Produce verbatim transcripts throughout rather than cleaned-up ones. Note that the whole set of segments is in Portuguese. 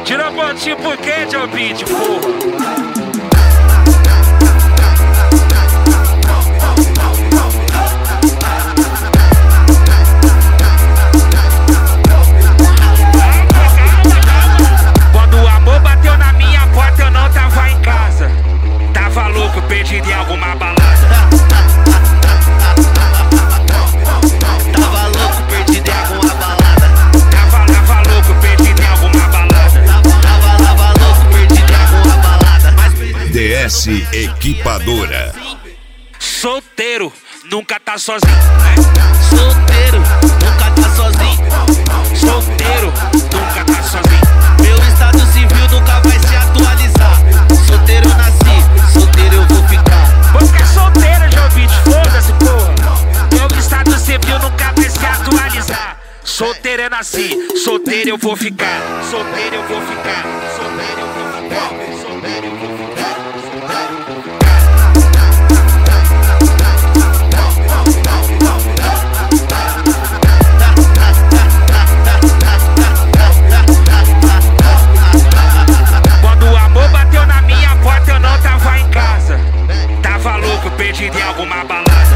Tira pontinho por quê, Joe Beat, porra? Perdido em alguma balada. Tava louco, perdido em alguma balada. Tava, tava louco, perdido em alguma balada. Tava, tava louco, perdido em alguma balada. D S Equipadora. Solteiro, nunca tá sozinho. Solteiro, nunca tá sozinho. Solteiro, nunca tá sozinho. Meu estado civil nunca vai se atualizar. Solteiro nasci, solteiro eu vou ficar. Vou ficar solteiro, Joe Beat, foda-se, porra. Meu estado civil nunca vai se atualizar. Solteiro eu nasci, solteiro eu vou ficar. Solteiro eu vou ficar. Solteiro eu vou ficar. Solteiro eu vou ficar. Perdido em alguma balada.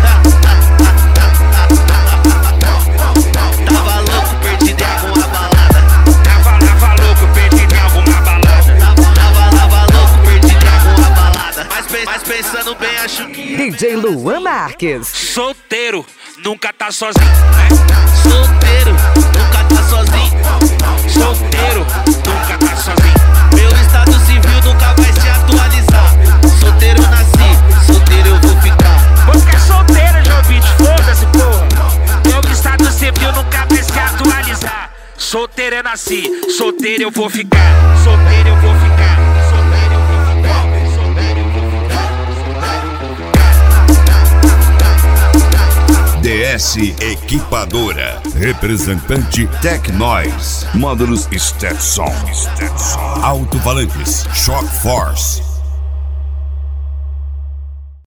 Tava louco, perdido em alguma balada. Tava, tava louco, perdido em alguma balada. Tava, tava louco, perdido em alguma balada. Mas, pe mas pensando bem, acho que D J Luan Marques. Solteiro, nunca tá sozinho. Solteiro, nunca tá sozinho. Solteiro, nunca tá sozinho. Meu estado civil nunca vai se atualizar. Solteiro nasci, solteiro eu vou ficar. Vou ficar solteiro, Joe Beat, foda-se, porra. Meu estado civil nunca vai se atualizar. Solteiro eu nasci, solteiro eu vou ficar. Solteiro eu vou ficar. Solteiro eu vou ficar. Solteiro eu vou ficar. D S Equipadora. Representante Tech Noise. Módulos Stetson. Stetson. Alto-falantes Shock Force.